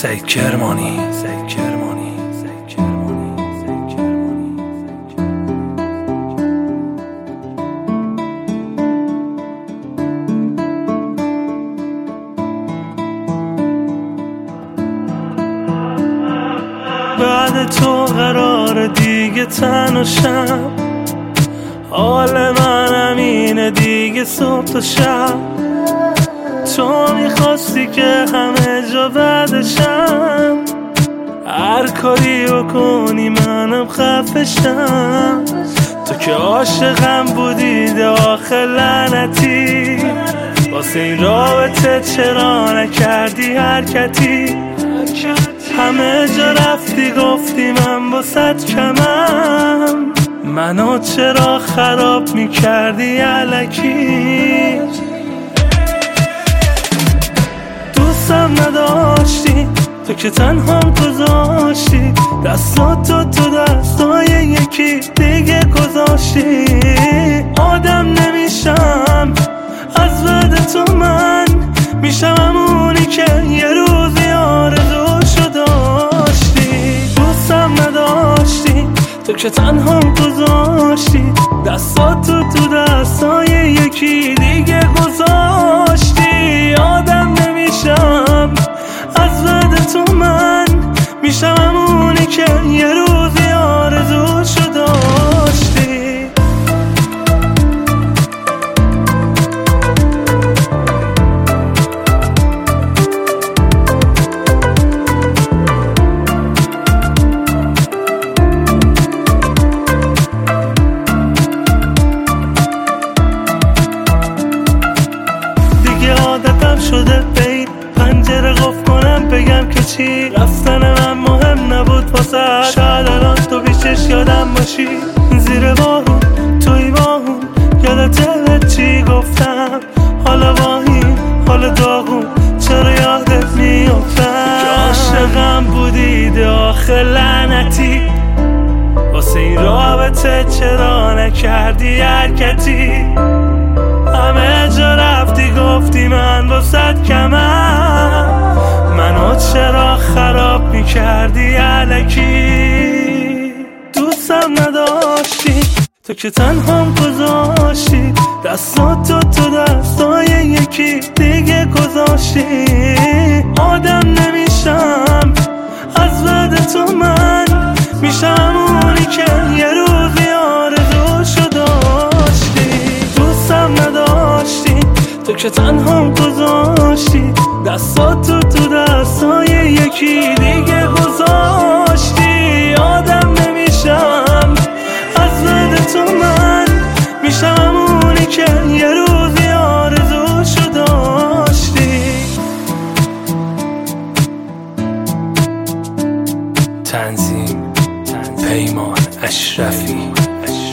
سید کرمانی. بعد تو قرار دیگه تنهاشم، حال من همینه دیگه صبح تا شب. تو میخواستی که همه جا بعدشم، هر کاری بکنی منم خفشم. تو که عاشقم بودی داخل لعنتی، واسه این رابطه چرا نکردی حرکتی؟ همه جا رفتی گفتی من باست کمم، منو چرا خراب میکردی الکی؟ دوستم نداشتی تو که تنهام گذاشتی، دستاتو تو دستای یکی دیگه گذاشتی. آدم نمیشم از بعد تو، من میشم همونی که یه روزی آرزوشو داشتی. دوستم نداشتی تو که تنهام گذاشتی، دستاتو تو دستای یکی دیگه گذاشتی. آدم نمیشم از بعد تو، من میشم همونی که یه روزی آرزوشو داشتی. عادتم شده بین پنجره قفل کنم بگم که چی، رفتن من مهم نبود واسه. شاید الان تو بیشش یادم باشی، زیر بارون توی باهون یادت چی گفتم. حالا واهیم حالا داغون چرا یادت میافتم که عاشقم بودی داخل لعنتی، واسه این رابطه چرا نکردی حرکتی؟ همه جا رفتی گفتی من باست کمم، منو چرا خراب میکردی الکی؟ دوستم نداشتی تو که تنهام گذاشتی، دستاتو تو دستای یکی دیگه گذاشتی. آدم نمیشم از بعد تو، من میشم اونی که یه روزی آرزوشو داشتی. دوستم نداشتی تو که تنهام گذاشتی، دستاتو تو دستای یکی دیگه گذاشتی. آدم نمیشم از بعد تو، من میشم اونی که یه روزی آرزوشو داشتی. تنظیم پیمان اشرفی.